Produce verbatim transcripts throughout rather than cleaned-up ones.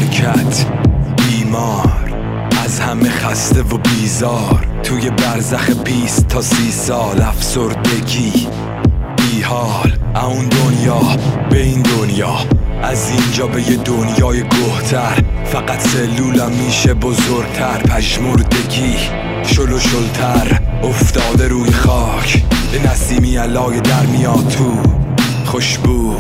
مملکت بیمار، از همه خسته و بیزار، توی برزخ بیست تا سی سال افسردگی بی حال. اون دنیا به این دنیا، از اینجا به یه دنیای گهتر، فقط سلولم میشه بزرگتر. پژمردگی شل و شلتر افتاده روی خاک، به نسیمی علای در میاد تو خوشبو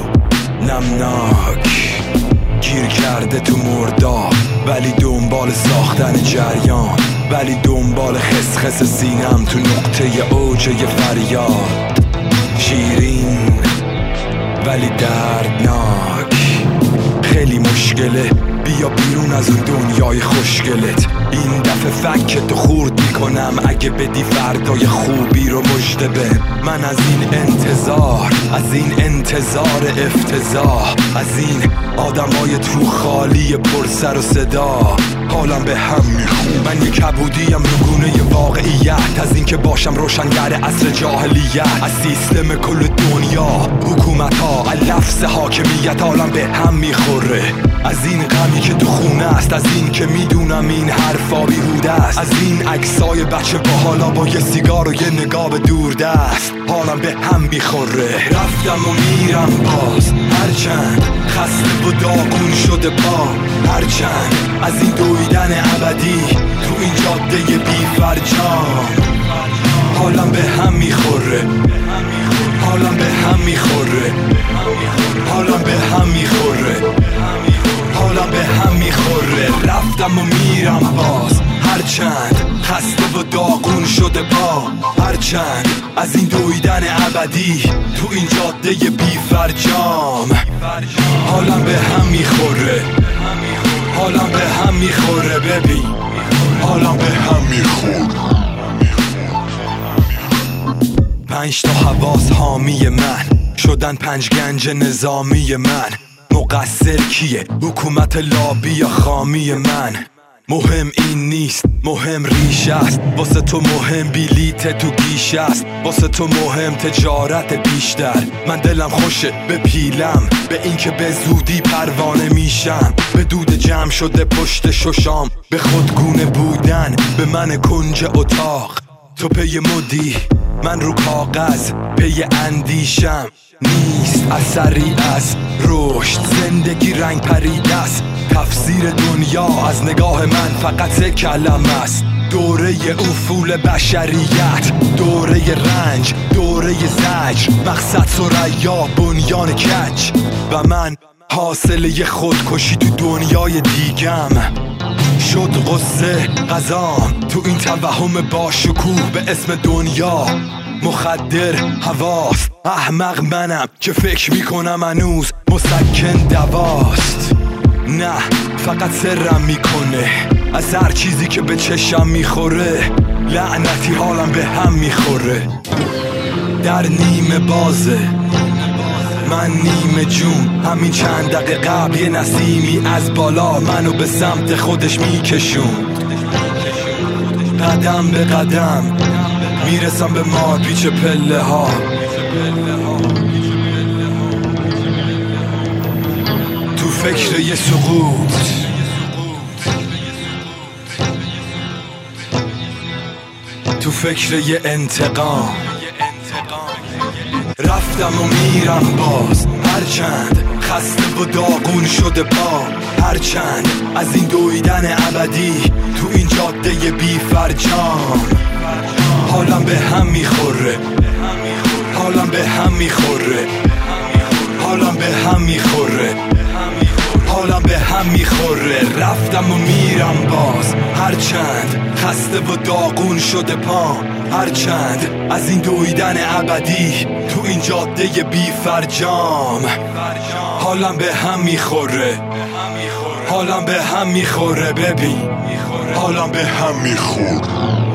نمناک. گیر کرده تو مرداب، ولی دنبال ساختن جریان، ولی دنبال خسخس سینم تو نقطه اوج یه فریاد. شیرین ولی دردناک، خیلی مشکله، بیا بیرون از اون دنیای خوشگلت. این دفعه فکتو خورد میکنم، اگه بدی فردای خوبی رو مژده به من. از این انتظار، از این انتظار افتضاح، از این آدمای تو خالی پر سر و صدا، حالم به هم میخون. من یه کبودیم نگونه واقعیت، از این که باشم روشنگر عصر جاهلیت، از سیستم کل دنیا، حکومت ها، لفظ حاکمیت، حالم به هم میخوره. از این غمی که تو خونه است، از این که میدونم این حرفا بیهوده است، از این عکسای بچه با حالا با یه سیگار و یه نگاه به دور دست، حالم به هم میخوره. رفتم و میرم باز، هرچند خسته و داغون شده پا، هرچند از این دویدن ابدی تو این جاده بی فرجام، حالم به هم میخوره، حالم به هم میخوره، حالم به هم میخوره، حالم به هم میخوره. رفتم و میرم باز، هرچند خسته و داغون شده پا، هرچند از این دویدن ابدی تو این جاده بی فرجام، حالم به هم میخوره، حالم به هم میخوره. ببین حالم به هم میخوره. پنج تا حواس حامی من شدن پنج گنج نظامی من. مقصر کیه؟ حکومت لابی یا خامی من؟ مهم این نیست، مهم ریشه است. واسه تو مهم بلیت تو گیشه است، واسه تو مهم تجارت بیشتر. من دلم خوشه به پیلم، به این که به زودی پروانه میشم، به دود جمع شده پشت ششام، به خودگونه بودن، به من کنج اتاق. تو پی مدی، من رو کاغذ پی اندیشم. نیست اثری از رشد، زندگی رنگ پریده است. تفسیر دنیا از نگاه من فقط کلمه است. دوره افول بشریت، دوره رنج، دوره زجر، مقصد ثریا، بنیان کج. و من حاصله خودکشی تو دنیای دیگم. شد غصه غذام تو این توهم باشکوه به اسم دنیا. مخدر حواست، احمق منم که فکر میکنم هنوز مسکن دواست. نه فقط سرم میکنه از هر چیزی که به چشم میخوره. لعنتی حالم به هم میخوره. در نیمه بازه من نیمه جون، همین چند دقیقه قبل یه نسیمی از بالا منو به سمت خودش میکشون. قدم به قدم میرسم به مار پیچ پله ها. تو فکر یه سقوط، تو فکر یه انتقام. رفتم و میرم باز، هرچند خسته و داغون شده پا، هرچند از این دویدن ابدی تو این جاده بی فرجام. حالم به هم میخوره، حالم به هم میخوره، حالم به هم میخوره، حالم به هم میخوره. رفتم و میرم باز، هرچند خسته و داغون شده پا، هرچند از این دویدن ابدی تو این جاده بی فرجام. حالم به هم میخوره، حالم به هم میخوره. ببین حالم به هم میخوره.